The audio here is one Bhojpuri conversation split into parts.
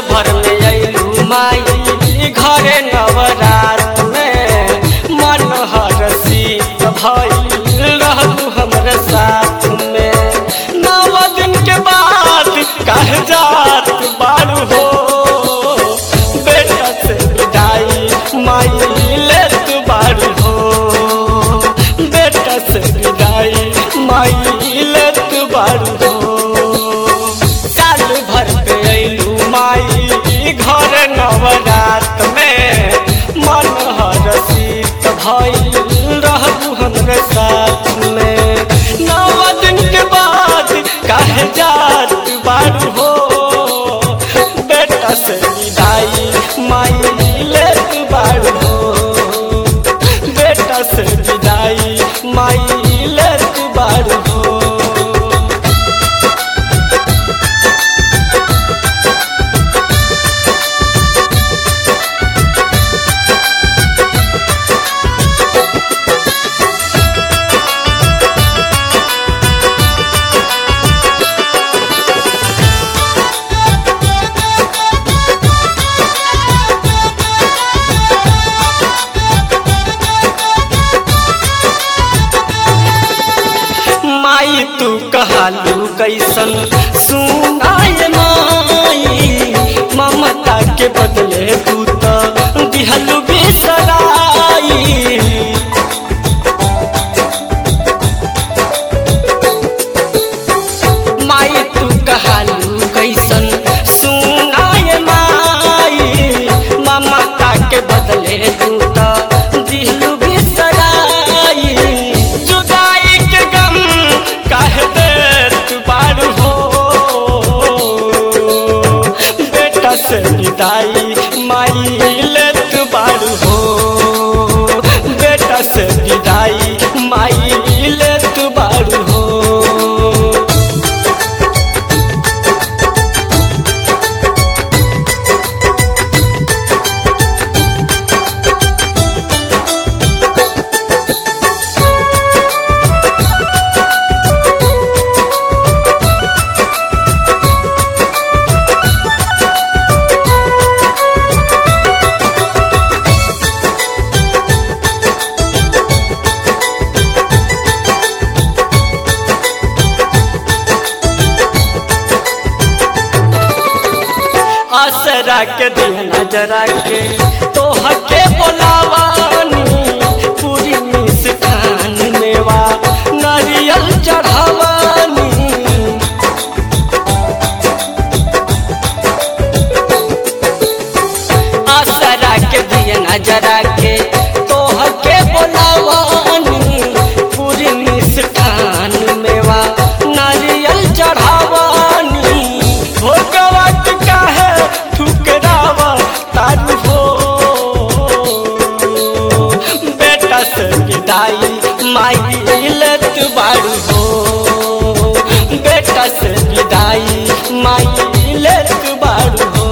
भर में अइलू माई घरे नवरात में मन हरषित भइल रहलू हमरे साथ में। 9 दिन के बाद कह जात बारू हो बेटा से विदाई माई लेत बारू हो बेटा से विदाई माई लेत बारू हो। साल भर पे अइलू माई घर नवरात में मन हरषित भइल रहलू हमरे साथ में। 9 दिन के बाद कह जात बारू हो बेटा से विदाई माई लेत बारू हो बेटा से विदाई माई लेत बारू हो। माई तू कहलू कैसन सुनाए माई ममता के बदले तू तो दिहलू बिसराई। माई तू कहलू कैसन सुनाए माई ममता के बदले तू तो दिहलू बिसराई। जुदाई के गम कह देत बारू हो बेटा से विदाई माई लेत बारू हो बेटा से विदाई माई लेत बारू हो। आसरा के दिया जरा के तोह के बोलावानी पूरी मिष्ठान मेवा नारियल चढ़ावानी। आसरा के दिया जरा के तोह के बोलावानी पूरी मिष्ठान मेवा नारियल चढ़ावानी। भोगवा काहे ठुकरावा तारू हो बेटा से विदाई माई लेत बारू हो बेटा से विदाई माई लेत बारू हो।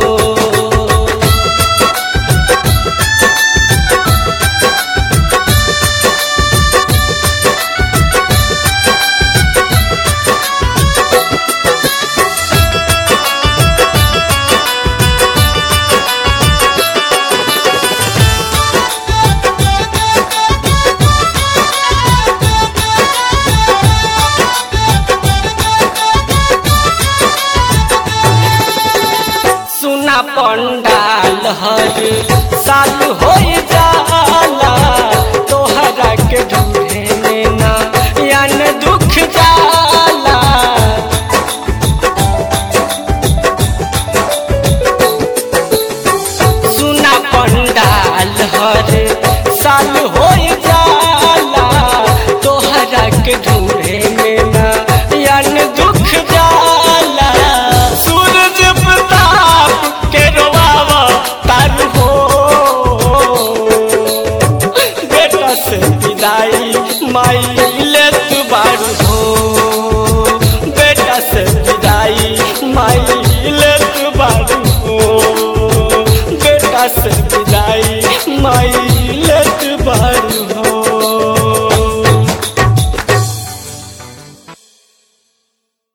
पंडाल हर